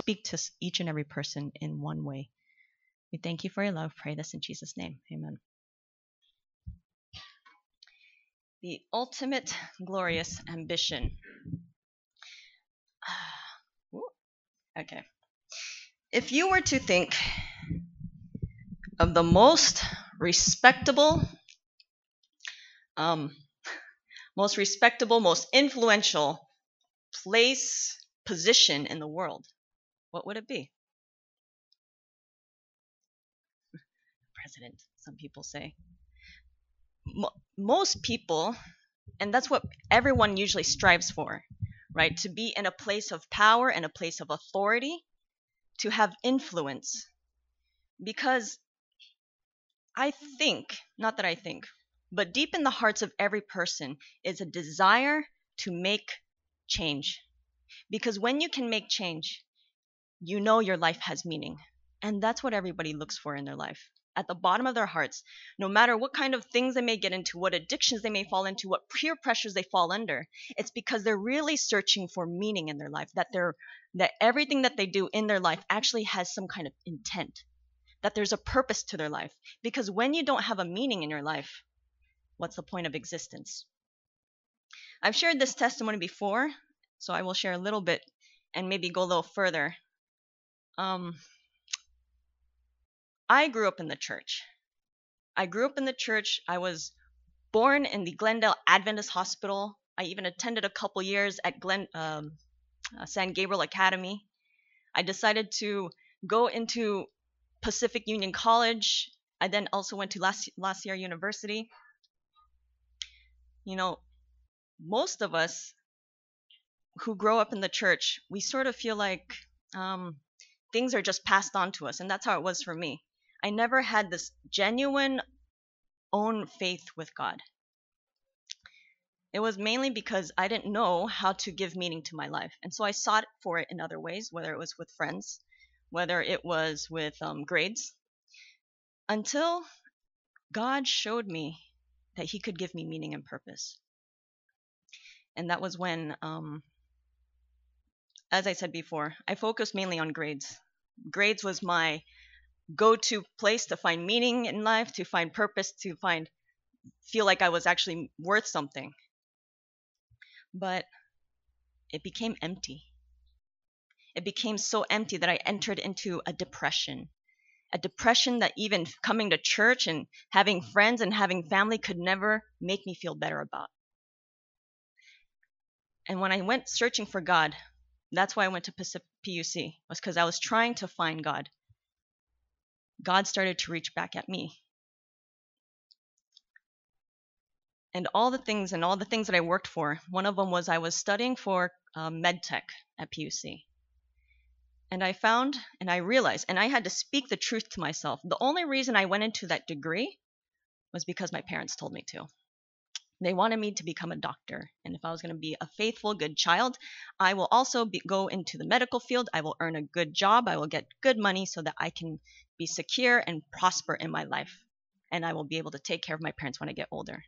speak to each and every person in one way. We thank you for your love. Pray this in Jesus' name. Amen. The ultimate glorious ambition. Okay. If you were to think of the most respectable, most influential place, position in the world, what would it be? President, some people say. Most people, and that's what everyone usually strives for, right? To be in a place of power and a place of authority, to have influence. Because I think, not that I think, but deep in the hearts of every person is a desire to make change. Because when you can make change, you know your life has meaning. And that's what everybody looks for in their life. At the bottom of their hearts, no matter what kind of things they may get into, what addictions they may fall into, what peer pressures they fall under, it's because they're really searching for meaning in their life, that everything that they do in their life actually has some kind of intent, that there's a purpose to their life. Because when you don't have a meaning in your life, what's the point of existence? I've shared this testimony before, so I will share a little bit and maybe go a little further. I grew up in the church. I was born in the Glendale Adventist Hospital. I even attended a couple years at San Gabriel Academy. I decided to go into Pacific Union College. I then also went to La Sierra University. You know, most of us who grow up in the church, we sort of feel like things are just passed on to us, and that's how it was for me. I never had this genuine own faith with God. It was mainly because I didn't know how to give meaning to my life. And so I sought for it in other ways, whether it was with friends, whether it was with grades, until God showed me that he could give me meaning and purpose. And that was when, as I said before, I focused mainly on grades. Grades was my go-to place to find meaning in life, to find purpose, to feel like I was actually worth something. But it became empty. It became so empty that I entered into a depression that even coming to church and having friends and having family could never make me feel better about. And when I went searching for God, that's why I went to PUC, was because I was trying to find God. God started to reach back at me. And all the things that I worked for, one of them was I was studying for med tech at PUC. And I found, and I realized, and I had to speak the truth to myself. The only reason I went into that degree was because my parents told me to. They wanted me to become a doctor. And if I was going to be a faithful, good child, I will also go into the medical field. I will earn a good job. I will get good money so that I can be secure and prosper in my life. And I will be able to take care of my parents when I get older.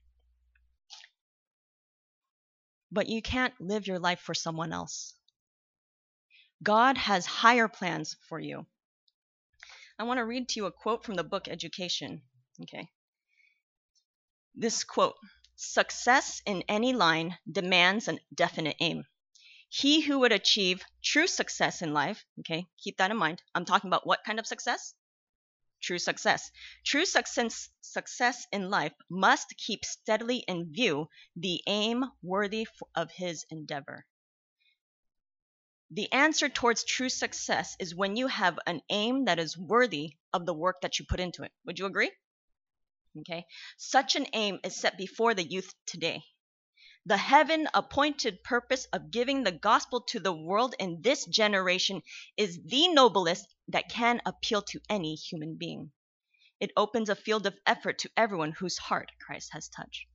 But you can't live your life for someone else. God has higher plans for you. I want to read to you a quote from the book Education. Okay. This quote: "Success in any line demands a definite aim. He who would achieve true success in life," okay, keep that in mind. I'm talking about what kind of success? True success. True success in life must keep steadily in view the aim worthy of his endeavor. The answer towards true success is when you have an aim that is worthy of the work that you put into it. Would you agree? Okay. Such an aim is set before the youth today. The heaven-appointed purpose of giving the gospel to the world in this generation is the noblest that can appeal to any human being. It opens a field of effort to everyone whose heart Christ has touched.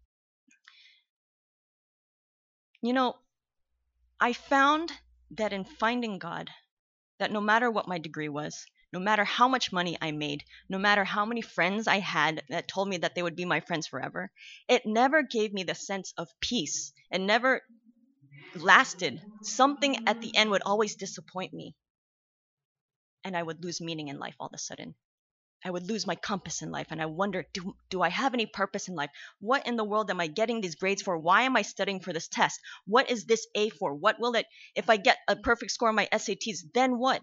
You know, I found that in finding God, that no matter what my degree was, no matter how much money I made, no matter how many friends I had that told me that they would be my friends forever, it never gave me the sense of peace. It never lasted. Something at the end would always disappoint me. and I would lose meaning in life all of a sudden. I would lose my compass in life, and I wonder, do I have any purpose in life? What in the world am I getting these grades for? Why am I studying for this test? What is this A for? What will it, if I get a perfect score on my SATs, then what?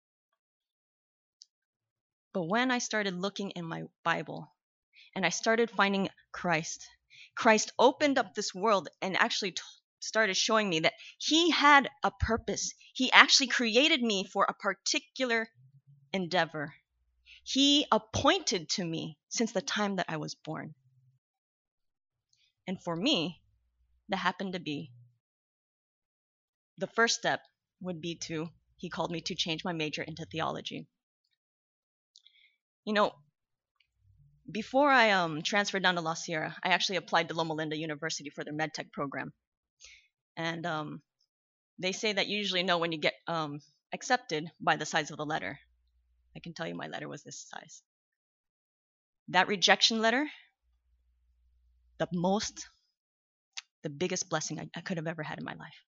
But when I started looking in my Bible and I started finding Christ, Christ opened up this world and actually started showing me that he had a purpose. He actually created me for a particular endeavor. He appointed to me since the time that I was born. And for me, that happened to be the first step would be he called me to change my major into theology. You know, before I transferred down to La Sierra, I actually applied to Loma Linda University for their MedTech program. And they say that you usually know when you get accepted by the size of the letter. I can tell you my letter was this size. That rejection letter, the biggest blessing I could have ever had in my life.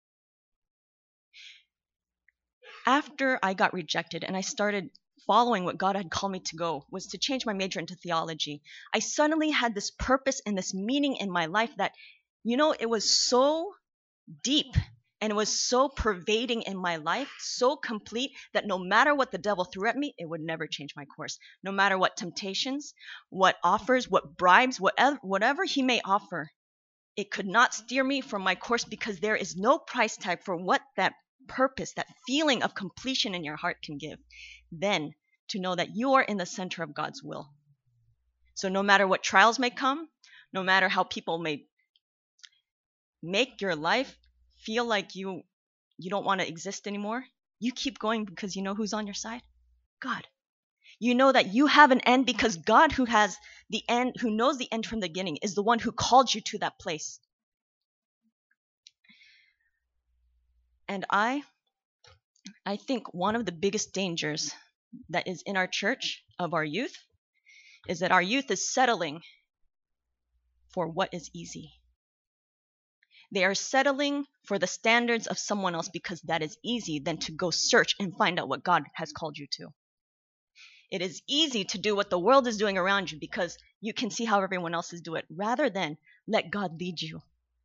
After I got rejected and I started following what God had called me to go, was to change my major into theology, I suddenly had this purpose and this meaning in my life that, it was so deep and it was so pervading in my life, so complete, that no matter what the devil threw at me, it would never change my course. No matter what temptations, what offers, what bribes, whatever he may offer, it could not steer me from my course, because there is no price tag for what that purpose, that feeling of completion in your heart can give. Then to know that you are in the center of God's will. So no matter what trials may come, no matter how people may make your life feel like you don't want to exist anymore, you keep going, because you know who's on your side? God. You know that you have an end, because God, who has the end, who knows the end from the beginning, is the one who called you to that place. And I think one of the biggest dangers that is in our church of our youth is that our youth is settling for what is easy. They are settling for the standards of someone else because that is easy, than to go search and find out what God has called you to. It is easy to do what the world is doing around you because you can see how everyone else is doing it, rather than let God lead you.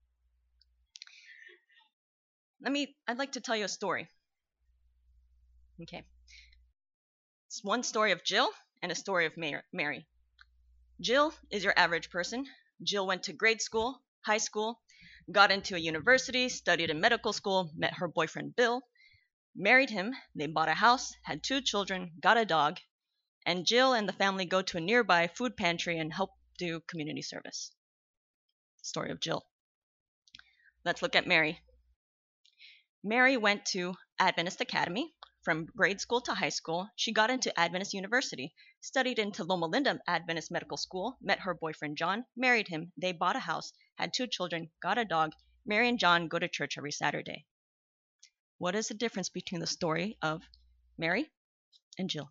I'd like to tell you a story. Okay. It's one story of Jill and a story of Mary. Jill is your average person. Jill went to grade school, high school, got into a university, studied in medical school, met her boyfriend Bill, married him, they bought a house, had 2 children, got a dog, and Jill and the family go to a nearby food pantry and help do community service. Story of Jill. Let's look at Mary. Mary went to Adventist Academy. From grade school to high school, she got into Adventist University, studied into Loma Linda Adventist Medical School, met her boyfriend John, married him, they bought a house, had 2 children, got a dog. Mary and John go to church every Saturday. What is the difference between the story of Mary and Jill?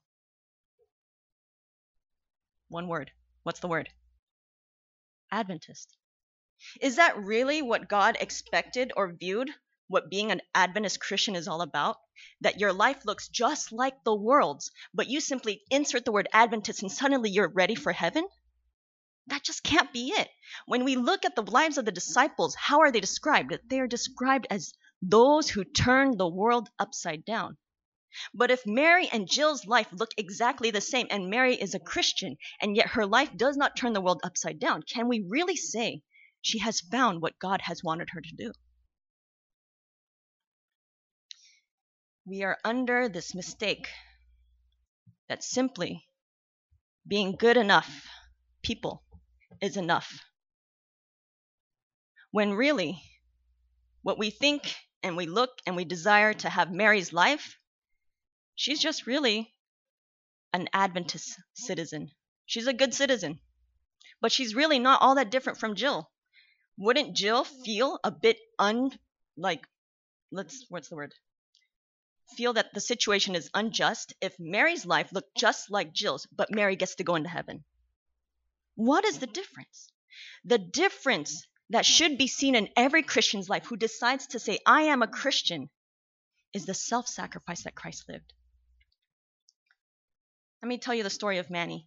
One word. What's the word? Adventist. Is that really what God expected or viewed what being an Adventist Christian is all about? That your life looks just like the world's, but you simply insert the word Adventist and suddenly you're ready for heaven? That just can't be it. When we look at the lives of the disciples, how are they described? They are described as those who turn the world upside down. But if Mary and Jill's life look exactly the same, and Mary is a Christian, and yet her life does not turn the world upside down, can we really say she has found what God has wanted her to do? We are under this mistake that simply being good enough people is enough. When really, what we think and we look and we desire to have Mary's life, she's just really an Adventist citizen. She's a good citizen, but she's really not all that different from Jill. Wouldn't Jill feel a bit feel that the situation is unjust if Mary's life looked just like Jill's, but Mary gets to go into heaven? What is the difference? The difference that should be seen in every Christian's life who decides to say, I am a Christian, is the self-sacrifice that Christ lived. Let me tell you the story of Manny.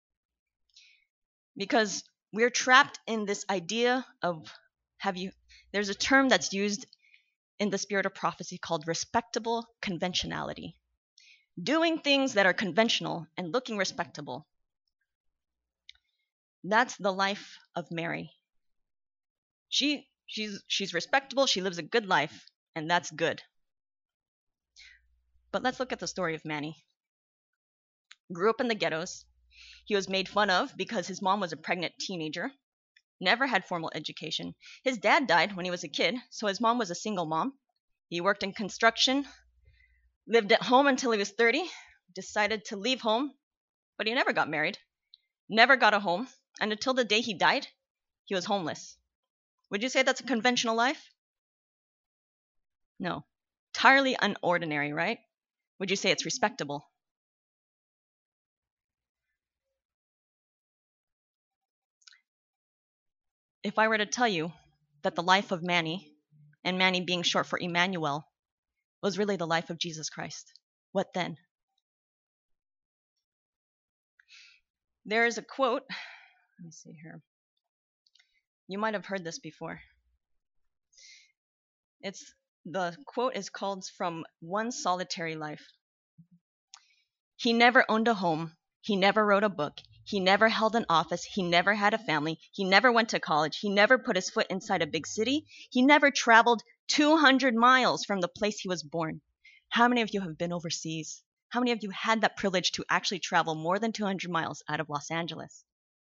Because we're trapped in this idea of there's a term that's used in the spirit of prophecy called respectable conventionality. Doing things that are conventional and looking respectable. That's the life of Mary. She's respectable, she lives a good life, and that's good. But let's look at the story of Manny. Grew up in the ghettos. He was made fun of because his mom was a pregnant teenager. Never had formal education. His dad died when he was a kid, so his mom was a single mom. He worked in construction, lived at home until he was 30, decided to leave home, but he never got married, never got a home, and until the day he died, he was homeless. Would you say that's a conventional life? No. Entirely unordinary, right? Would you say it's respectable? If I were to tell you that the life of Manny, and Manny being short for Emmanuel, was really the life of Jesus Christ, what then? There is a quote. Let me see here. You might have heard this before. The quote is called From One Solitary Life. He never owned a home. He never wrote a book. He never held an office. He never had a family. He never went to college. He never put his foot inside a big city. He never traveled 200 miles from the place he was born. How many of you have been overseas? How many of you had that privilege to actually travel more than 200 miles out of Los Angeles?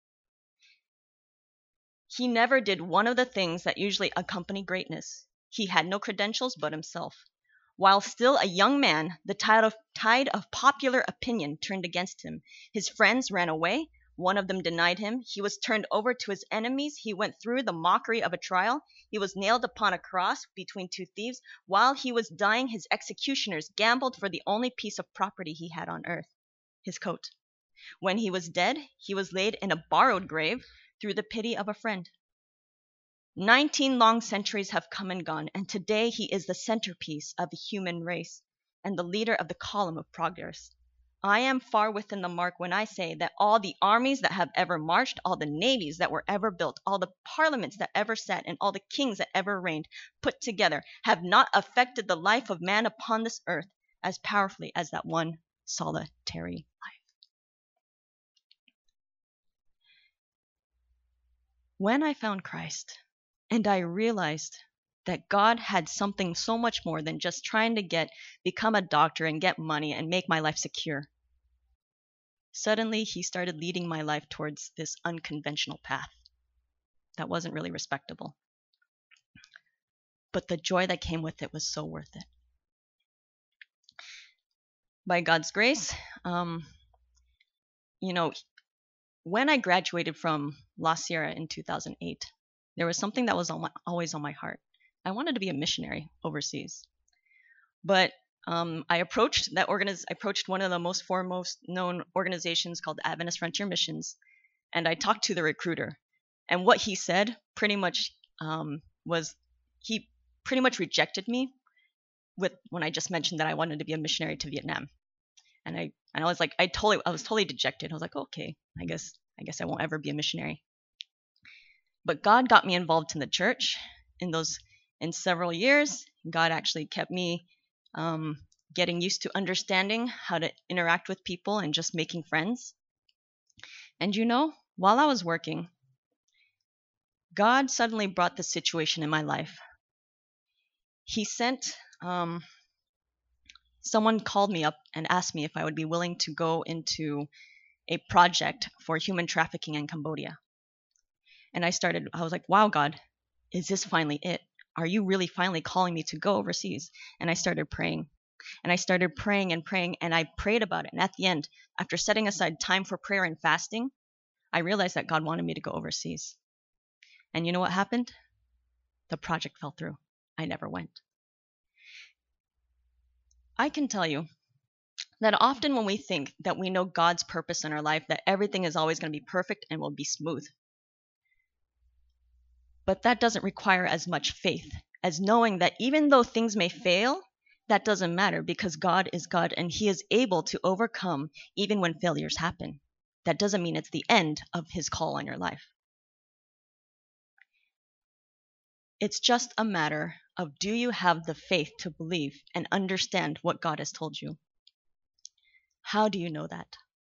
He never did one of the things that usually accompany greatness. He had no credentials but himself. While still a young man, the tide of popular opinion turned against him. His friends ran away. One of them denied him. He was turned over to his enemies. He went through the mockery of a trial. He was nailed upon a cross between two thieves. While he was dying, his executioners gambled for the only piece of property he had on earth, his coat. When he was dead, he was laid in a borrowed grave through the pity of a friend. 19 long centuries have come and gone, and today he is the centerpiece of the human race and the leader of the column of progress. I am far within the mark when I say that all the armies that have ever marched, all the navies that were ever built, all the parliaments that ever sat, and all the kings that ever reigned, put together, have not affected the life of man upon this earth as powerfully as that one solitary life. When I found Christ, and I realized that God had something so much more than just trying to become a doctor and get money and make my life secure. Suddenly, he started leading my life towards this unconventional path that wasn't really respectable. But the joy that came with it was so worth it. By God's grace, when I graduated from La Sierra in 2008, there was something that was always on my heart. I wanted to be a missionary overseas. But I approached one of the most foremost known organizations called Adventist Frontier Missions, and I talked to the recruiter. And what he said pretty much was he pretty much rejected me when I just mentioned that I wanted to be a missionary to Vietnam. And I was like, I was totally dejected. I was like, okay, I guess I won't ever be a missionary. But God got me involved in the church in several years. God actually kept me getting used to understanding how to interact with people and just making friends. And while I was working, God suddenly brought this situation in my life. He sent someone called me up and asked me if I would be willing to go into a project for human trafficking in Cambodia. And I was like, wow, God, is this finally it? Are you really finally calling me to go overseas? And I started praying. And I started praying and praying, and I prayed about it. And at the end, after setting aside time for prayer and fasting, I realized that God wanted me to go overseas. And you know what happened? The project fell through. I never went. I can tell you that often when we think that we know God's purpose in our life, that everything is always going to be perfect and will be smooth. But that doesn't require as much faith as knowing that even though things may fail, That doesn't matter because God is God and He is able to overcome even when failures happen. That doesn't mean it's the end of His call on your life. It's just a matter of, do you have the faith to believe and understand what God has told you? How do you know that?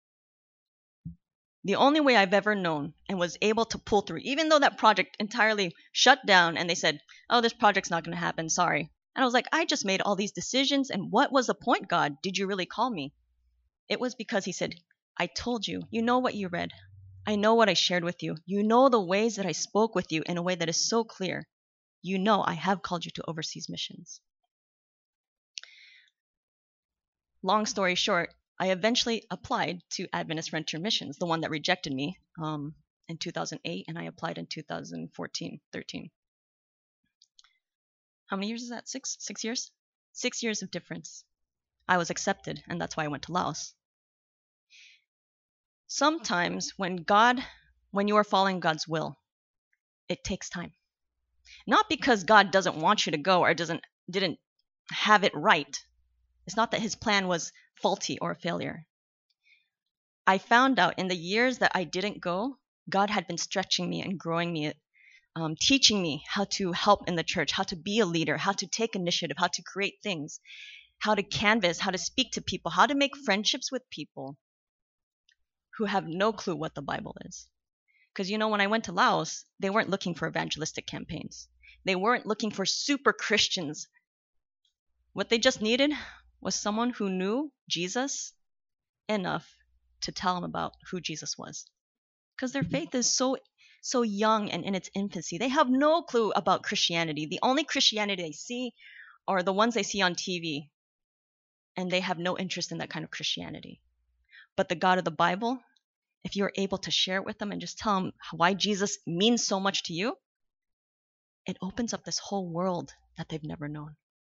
The only way I've ever known and was able to pull through, even though that project entirely shut down and they said, oh, this project's not going to happen, sorry. And I was like, I just made all these decisions, and what was the point, God? Did you really call me? It was because He said, I told you, you know what you read. I know what I shared with you. You know the ways that I spoke with you in a way that is so clear. You know I have called you to overseas missions. Long story short, I eventually applied to Adventist Frontier Missions, the one that rejected me in 2008, and I applied in 2013. How many years is that? 6 years? 6 years of difference. I was accepted, and that's why I went to Laos. Sometimes when you are following God's will, it takes time. Not because God doesn't want you to go or didn't have it right. It's not that His plan was faulty or a failure. I found out in the years that I didn't go, God had been stretching me and growing me, teaching me how to help in the church, how to be a leader, how to take initiative, how to create things, how to canvas, how to speak to people, how to make friendships with people who have no clue what the Bible is. Because, when I went to Laos, they weren't looking for evangelistic campaigns. They weren't looking for super Christians. What they just needed was someone who knew Jesus enough to tell them about who Jesus was. Because their faith is so young and in its infancy. They have no clue about Christianity. The only Christianity they see are the ones they see on TV. And they have no interest in that kind of Christianity. But the God of the Bible, if you're able to share it with them and just tell them why Jesus means so much to you, it opens up this whole world that they've never known.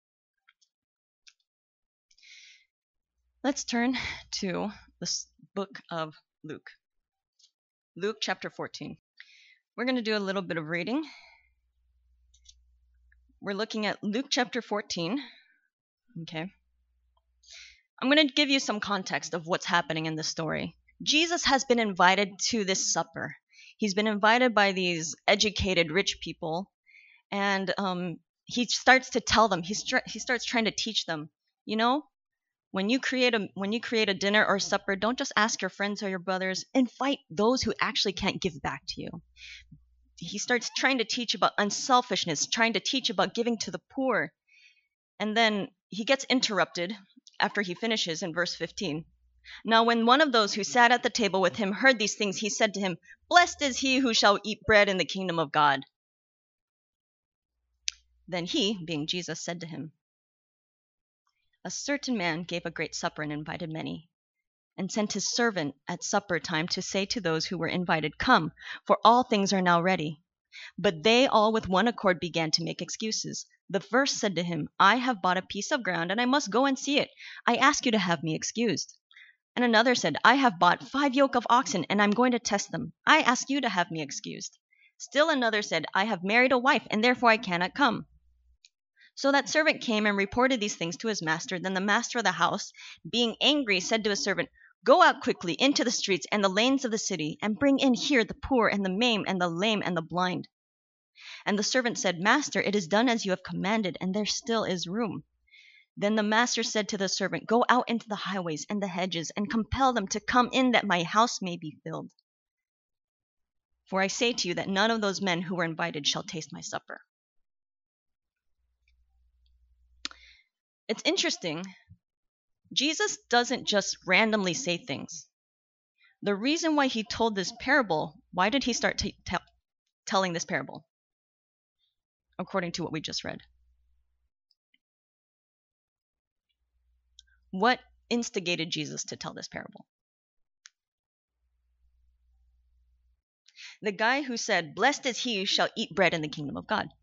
Let's turn to the book of Luke. Luke chapter 14. We're going to do a little bit of reading. We're looking at Luke chapter 14. Okay. I'm going to give you some context of what's happening in this story. Jesus has been invited to this supper. He's been invited by these educated rich people, and he starts to tell them, he starts trying to teach them, when you create a dinner or supper, don't just ask your friends or your brothers. Invite those who actually can't give back to you. He starts trying to teach about unselfishness, trying to teach about giving to the poor. And then he gets interrupted after he finishes in verse 15. Now when one of those who sat at the table with him heard these things, he said to him, "Blessed is he who shall eat bread in the kingdom of God." Then he, being Jesus, said to him, "A certain man gave a great supper and invited many, and sent his servant at supper time to say to those who were invited, 'Come, for all things are now ready.' But they all with one accord began to make excuses. The first said to him, 'I have bought a piece of ground, and I must go and see it. I ask you to have me excused.' And another said, 'I have bought 5 yoke of oxen, and I'm going to test them. I ask you to have me excused.' Still another said, 'I have married a wife, and therefore I cannot come.' So that servant came and reported these things to his master. Then the master of the house, being angry, said to his servant, 'Go out quickly into the streets and the lanes of the city, and bring in here the poor and the maimed and the lame and the blind.' And the servant said, 'Master, it is done as you have commanded, and there still is room.' Then the master said to the servant, 'Go out into the highways and the hedges, and compel them to come in, that my house may be filled. For I say to you that none of those men who were invited shall taste my supper.'" It's interesting. Jesus doesn't just randomly say things. The reason why he told this parable, why did he start telling this parable? According to what we just read. What instigated Jesus to tell this parable? The guy who said, "Blessed is he who shall eat bread in the kingdom of God."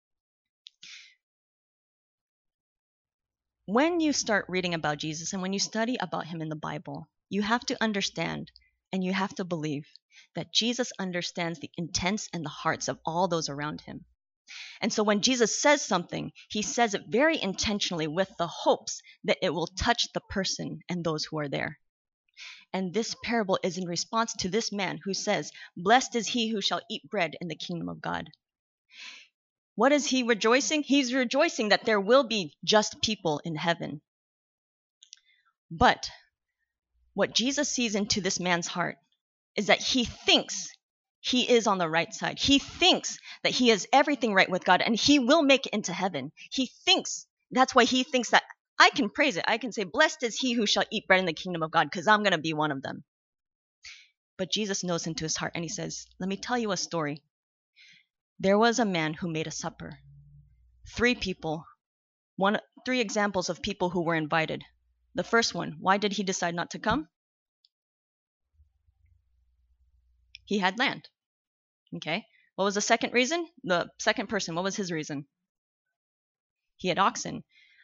When you start reading about Jesus and when you study about him in the Bible, you have to understand and you have to believe that Jesus understands the intents and the hearts of all those around him. And so when Jesus says something, he says it very intentionally with the hopes that it will touch the person and those who are there. And this parable is in response to this man who says, "Blessed is he who shall eat bread in the kingdom of God." What is he rejoicing? He's rejoicing that there will be just people in heaven. But what Jesus sees into this man's heart is that he thinks he is on the right side. He thinks that he is everything right with God and he will make it into heaven. That's why he thinks that I can praise it. I can say, "Blessed is he who shall eat bread in the kingdom of God," because I'm going to be one of them. But Jesus knows into his heart and he says, "Let me tell you a story. There was a man who made a supper. 3 people, 3 examples of people who were invited. The first one, why did he decide not to come? He had land. Okay. What was the second reason? The second person, what was his reason? He had oxen.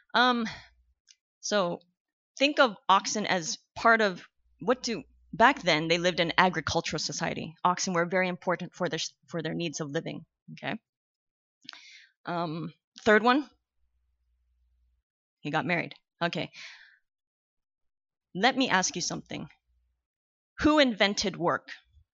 So think of oxen as part of back then they lived in an agricultural society. Oxen were very important for their needs of living. Okay. Third one, he got married. Okay. Let me ask you something. Who invented work?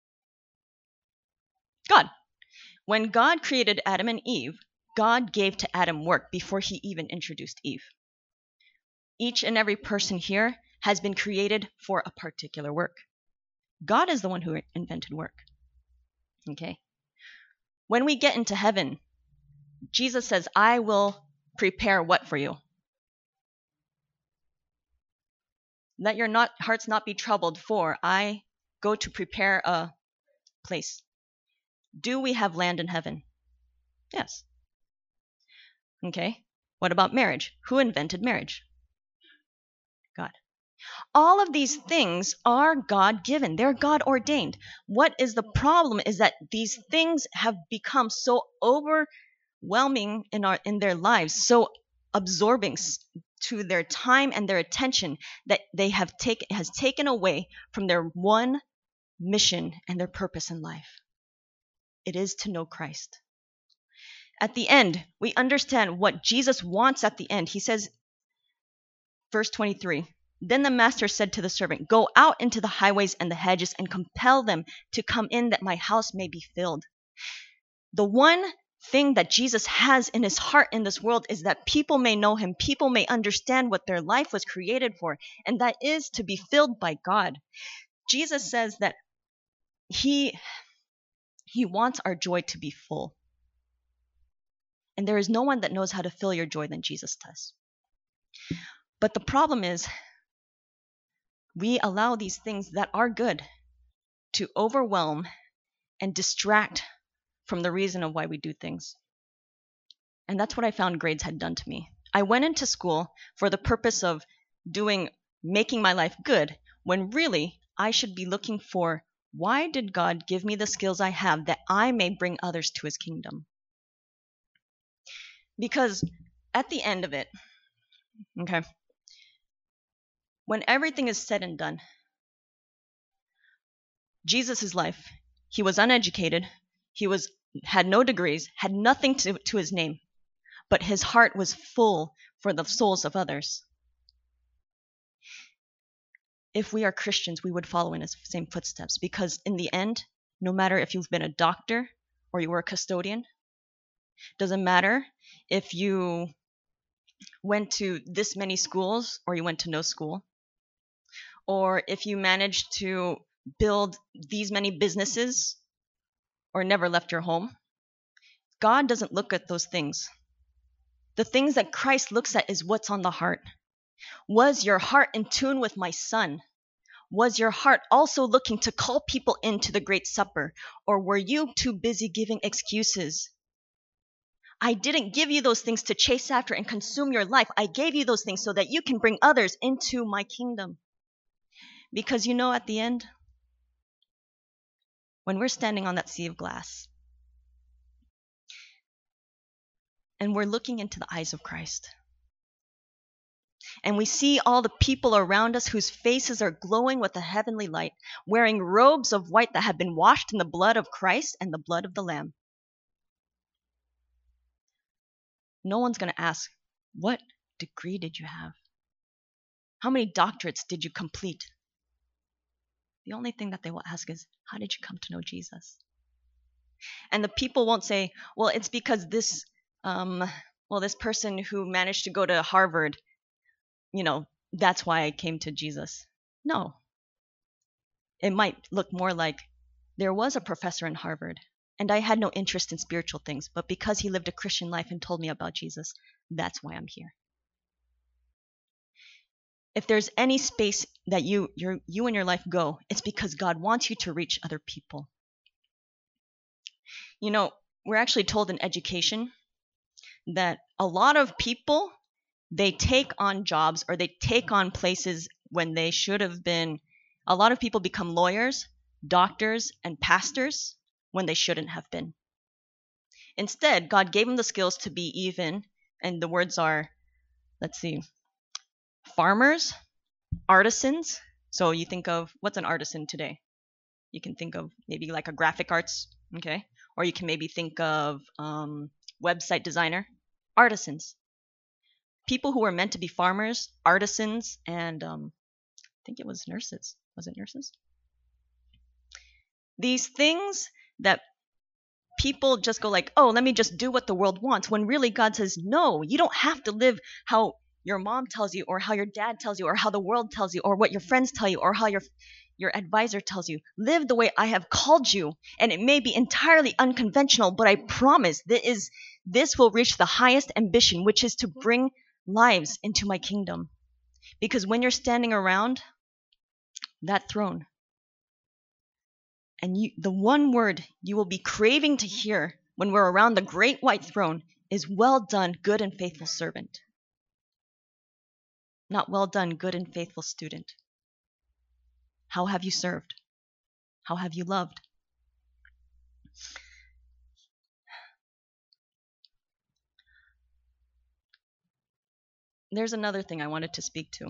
God. When God created Adam and Eve, God gave to Adam work before he even introduced Eve. Each and every person here has been created for a particular work. God is the one who invented work. Okay. When we get into heaven, Jesus says, "I will prepare what for you? Let your hearts not be troubled, for I go to prepare a place." Do we have land in heaven? Yes. Okay. What about marriage? Who invented marriage? God. All of these things are God-given. They're God-ordained. What is the problem is that these things have become so overwhelming in their lives, so absorbing to their time and their attention that has taken away from their one mission and their purpose in life. It is to know Christ. At the end, we understand what Jesus wants at the end. He says, verse 23, "Then the master said to the servant, 'Go out into the highways and the hedges and compel them to come in that my house may be filled.'" The one thing that Jesus has in his heart in this world is that people may know him, people may understand what their life was created for, and that is to be filled by God. Jesus says that he wants our joy to be full. And there is no one that knows how to fill your joy than Jesus does. But the problem is, we allow these things that are good to overwhelm and distract from the reason of why we do things. And that's what I found grades had done to me. I went into school for the purpose of making my life good, when really I should be looking for, why did God give me the skills I have that I may bring others to his kingdom? Because at the end of it, okay, when everything is said and done, Jesus' life, he was uneducated, had no degrees, had nothing to his name, but his heart was full for the souls of others. If we are Christians, we would follow in his same footsteps, because in the end, no matter if you've been a doctor or you were a custodian, doesn't matter if you went to this many schools or you went to no school, or if you managed to build these many businesses or never left your home. God doesn't look at those things. The things that Christ looks at is what's on the heart. Was your heart in tune with my Son? Was your heart also looking to call people into the great supper? Or were you too busy giving excuses? I didn't give you those things to chase after and consume your life. I gave you those things so that you can bring others into my kingdom. Because at the end, when we're standing on that sea of glass and we're looking into the eyes of Christ, and we see all the people around us whose faces are glowing with a heavenly light, wearing robes of white that have been washed in the blood of Christ and the blood of the Lamb. No one's going to ask, what degree did you have? How many doctorates did you complete? The only thing that they will ask is, how did you come to know Jesus? And the people won't say, well, it's because this person who managed to go to Harvard, that's why I came to Jesus. No. It might look more like, there was a professor in Harvard, and I had no interest in spiritual things, but because he lived a Christian life and told me about Jesus, that's why I'm here. If there's any space that you and your life go, it's because God wants you to reach other people. We're actually told in education that a lot of people, they take on jobs or they take on places when they should have been. A lot of people become lawyers, doctors, and pastors when they shouldn't have been. Instead, God gave them the skills to be even, and the words are, farmers, artisans. So you think of, what's an artisan today? You can think of maybe like a graphic arts, okay? Or you can maybe think of website designer, artisans. People who were meant to be farmers, artisans, and I think it was nurses. Was it nurses? These things that people just go like, oh, let me just do what the world wants, when really God says, no, you don't have to live how your mom tells you, or how your dad tells you, or how the world tells you, or what your friends tell you, or how your advisor tells you. Live the way I have called you, and it may be entirely unconventional, but I promise this will reach the highest ambition, which is to bring lives into my kingdom. Because when you're standing around that throne, and the one word you will be craving to hear when we're around the great white throne is, well done, good and faithful servant. Not well done, good and faithful student. How have you served? How have you loved? There's another thing I wanted to speak to.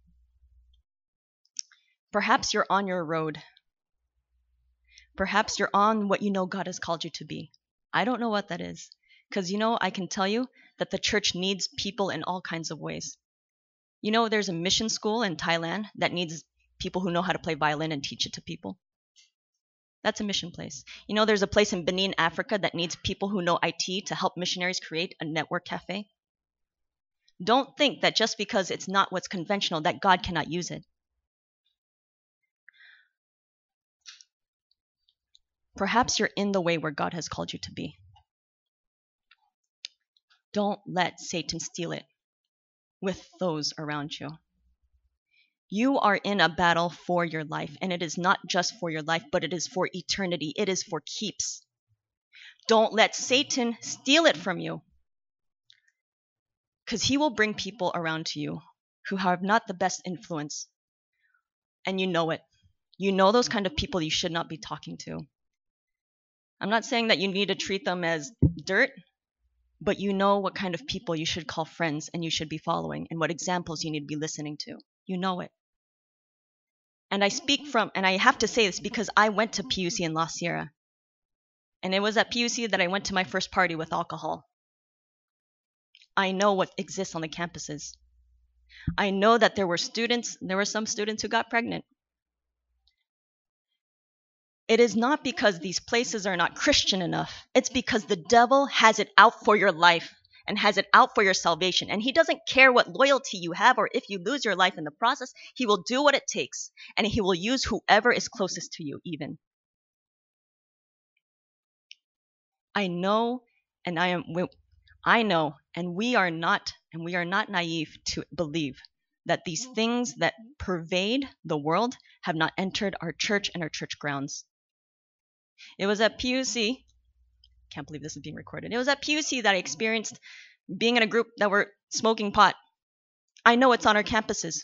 Perhaps you're on your road. Perhaps you're on what you know God has called you to be. I don't know what that is. Because I can tell you that the church needs people in all kinds of ways. There's a mission school in Thailand that needs people who know how to play violin and teach it to people. That's a mission place. There's a place in Benin, Africa that needs people who know IT to help missionaries create a network cafe. Don't think that just because it's not what's conventional that God cannot use it. Perhaps you're in the way where God has called you to be. Don't let Satan steal it with those around you. You are in a battle for your life, and it is not just for your life, but it is for eternity. It is for keeps. Don't let Satan steal it from you, because he will bring people around to you who have not the best influence, and you know it. You know those kind of people you should not be talking to. I'm not saying that you need to treat them as dirt, but you know what kind of people you should call friends and you should be following, and what examples you need to be listening to. You know it. And I have to say this because I went to PUC in La Sierra. And it was at PUC that I went to my first party with alcohol. I know what exists on the campuses. I know that there were some students who got pregnant. It is not because these places are not Christian enough. It's because the devil has it out for your life and has it out for your salvation. And he doesn't care what loyalty you have or if you lose your life in the process. He will do what it takes, and he will use whoever is closest to you even. I know, and we are not naive to believe that these things that pervade the world have not entered our church and our church grounds. It was at PUC, can't believe this is being recorded. It was at PUC that I experienced being in a group that were smoking pot. I know it's on our campuses.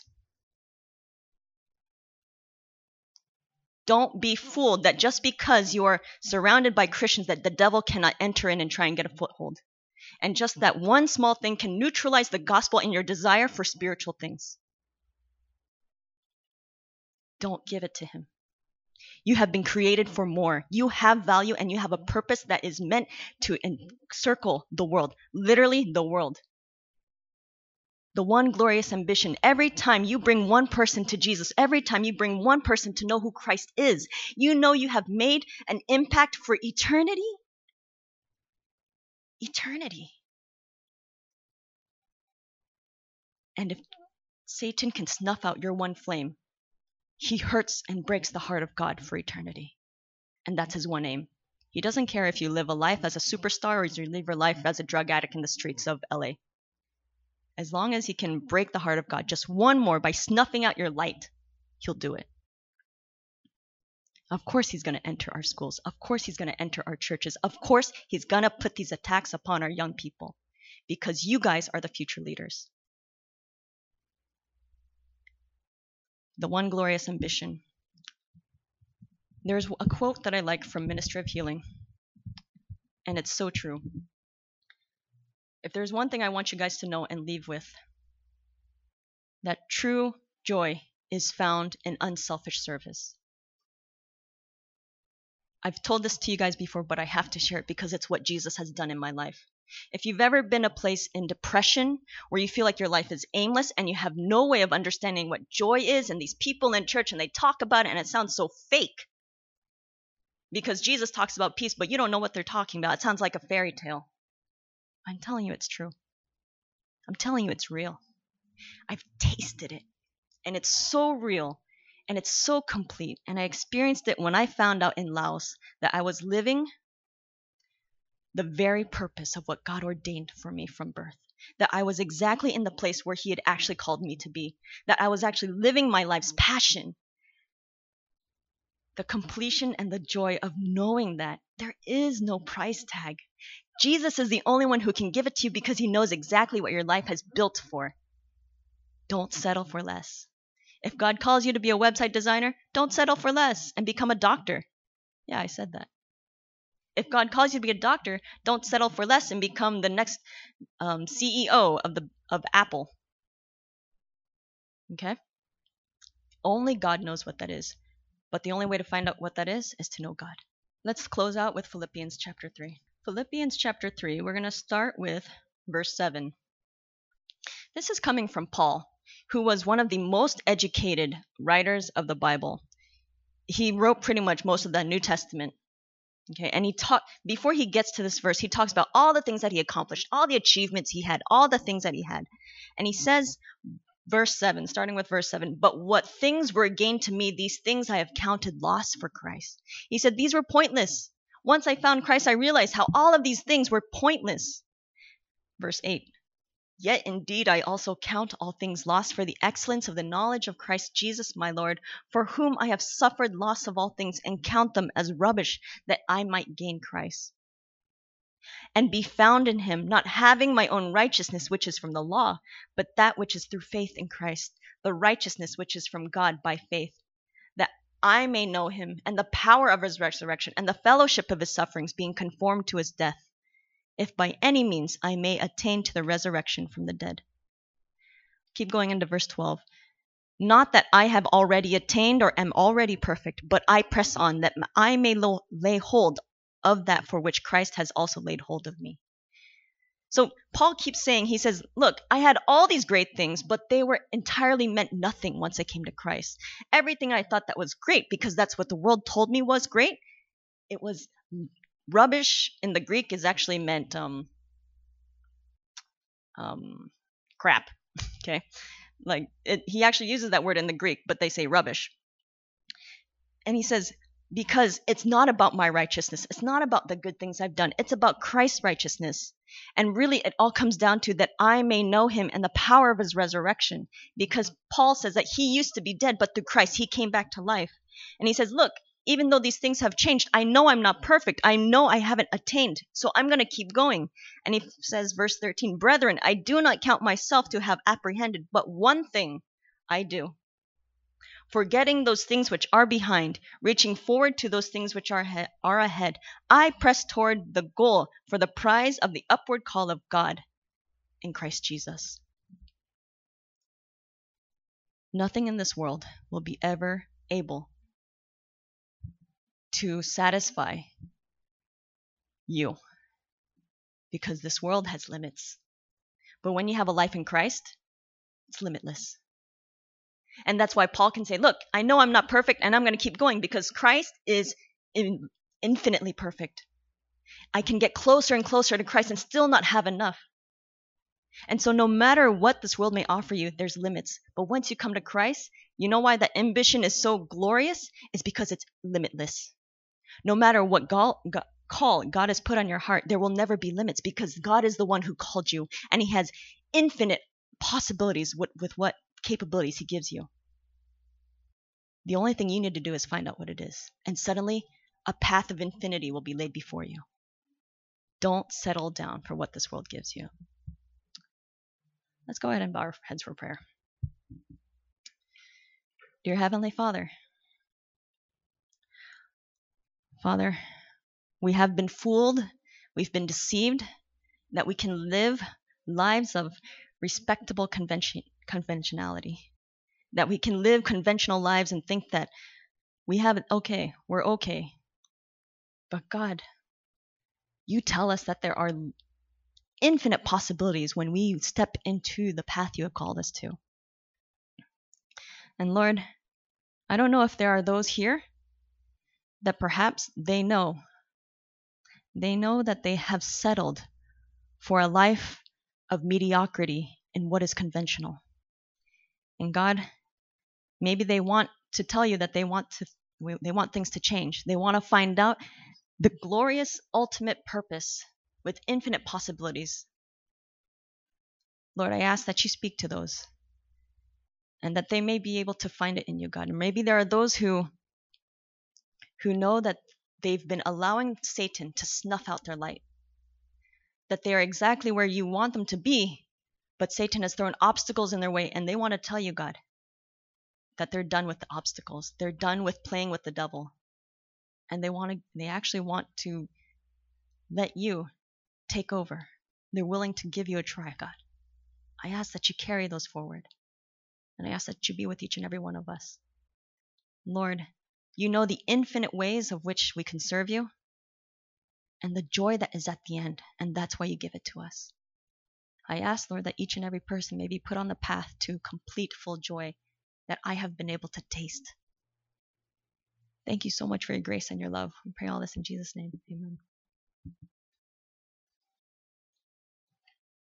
Don't be fooled that just because you are surrounded by Christians that the devil cannot enter in and try and get a foothold. And just that one small thing can neutralize the gospel and your desire for spiritual things. Don't give it to him. You have been created for more. You have value and you have a purpose that is meant to encircle the world, literally the world. The one glorious ambition. Every time you bring one person to Jesus, every time you bring one person to know who Christ is, you know you have made an impact for eternity. Eternity. And if Satan can snuff out your one flame, he hurts and breaks the heart of God for eternity. And that's his one aim. He doesn't care if you live a life as a superstar or you live your life as a drug addict in the streets of LA. As long as he can break the heart of God just one more by snuffing out your light, he'll do it. Of course he's going to enter our schools. Of course he's going to enter our churches. Of course he's going to put these attacks upon our young people because you guys are the future leaders. The one glorious ambition. There's a quote that I like from Ministry of Healing, and it's so true. If there's one thing I want you guys to know and leave with, that true joy is found in unselfish service. I've told this to you guys before, but I have to share it because it's what Jesus has done in my life. If you've ever been a place in depression where you feel like your life is aimless and you have no way of understanding what joy is, and these people in church and they talk about it and it sounds so fake because Jesus talks about peace, but you don't know what they're talking about. It sounds like a fairy tale. I'm telling you it's true. I'm telling you it's real. I've tasted it, and it's so real, and it's so complete. And I experienced it when I found out in Laos that I was living the very purpose of what God ordained for me from birth. That I was exactly in the place where He had actually called me to be. That I was actually living my life's passion. The completion and the joy of knowing that there is no price tag. Jesus is the only one who can give it to you because He knows exactly what your life has built for. Don't settle for less. If God calls you to be a website designer, don't settle for less and become a doctor. Yeah, I said that. If God calls you to be a doctor, don't settle for less and become the next CEO of Apple. Okay? Only God knows what that is. But the only way to find out what that is to know God. Let's close out with Philippians chapter 3. Philippians chapter 3, we're going to start with verse 7. This is coming from Paul, who was one of the most educated writers of the Bible. He wrote pretty much most of the New Testament. Okay, and before he gets to this verse, he talks about all the things that he accomplished, all the achievements he had, all the things that he had. And he says, verse 7, starting with verse 7, but what things were gained to me, these things I have counted loss for Christ. He said, these were pointless. Once I found Christ, I realized how all of these things were pointless. Verse 8, yet indeed I also count all things lost for the excellence of the knowledge of Christ Jesus my Lord, for whom I have suffered loss of all things, and count them as rubbish, that I might gain Christ, and be found in him, not having my own righteousness which is from the law, but that which is through faith in Christ, the righteousness which is from God by faith, that I may know him, and the power of his resurrection, and the fellowship of his sufferings, being conformed to his death, if by any means I may attain to the resurrection from the dead. Keep going into verse 12. Not that I have already attained or am already perfect, but I press on, that I may lay hold of that for which Christ has also laid hold of me. So Paul keeps saying, he says, look, I had all these great things, but they were entirely meant nothing once I came to Christ. Everything I thought that was great, because that's what the world told me was great, it was rubbish. In the Greek is actually meant crap. Okay, like he actually uses that word in the Greek, but they say rubbish. And he says, because it's not about my righteousness, it's not about the good things I've done, it's about Christ's righteousness. And really it all comes down to that I may know him and the power of his resurrection, because Paul says that he used to be dead, but through Christ he came back to life. And he says, look, even though these things have changed, I know I'm not perfect. I know I haven't attained. So I'm going to keep going. And he says, verse 13, brethren, I do not count myself to have apprehended, but one thing I do. Forgetting those things which are behind, reaching forward to those things which are ahead, I press toward the goal for the prize of the upward call of God in Christ Jesus. Nothing in this world will be ever able to satisfy you, because this world has limits. But when you have a life in Christ, it's limitless. And that's why Paul can say, look, I know I'm not perfect and I'm going to keep going because Christ is infinitely perfect. I can get closer and closer to Christ and still not have enough. And so no matter what this world may offer you, there's limits. But once you come to Christ, you know why that ambition is so glorious? It's because it's limitless. No matter what call God has put on your heart, there will never be limits because God is the one who called you and he has infinite possibilities with what capabilities he gives you. The only thing you need to do is find out what it is. And suddenly, a path of infinity will be laid before you. Don't settle down for what this world gives you. Let's go ahead and bow our heads for prayer. Dear Heavenly Father, we have been fooled, we've been deceived, that we can live lives of respectable conventionality, that we can live conventional lives and think that we have it okay, we're okay. But God, you tell us that there are infinite possibilities when we step into the path you have called us to. And Lord, I don't know if there are those here that perhaps they know that they have settled for a life of mediocrity in what is conventional. And God, maybe they want to tell you that they want things to change. They want to find out the glorious ultimate purpose with infinite possibilities. Lord, I ask that you speak to those and that they may be able to find it in you, God. And maybe there are those who know that they've been allowing Satan to snuff out their light, that they are exactly where you want them to be, but Satan has thrown obstacles in their way, and they want to tell you, God, that they're done with the obstacles. They're done with playing with the devil. And they actually want to let you take over. They're willing to give you a try, God. I ask that you carry those forward. And I ask that you be with each and every one of us. Lord, you know the infinite ways of which we can serve you and the joy that is at the end, and that's why you give it to us. I ask, Lord, that each and every person may be put on the path to complete full joy that I have been able to taste. Thank you so much for your grace and your love. We pray all this in Jesus' name. Amen.